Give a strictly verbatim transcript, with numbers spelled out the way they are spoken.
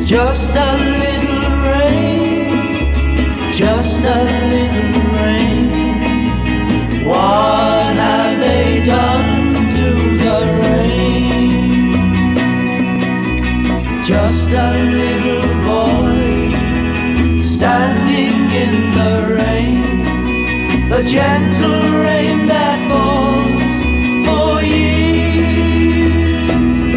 Just a little rain, just a little rain. What have they done to the rain? Just a little boy standing in the rain, the gentle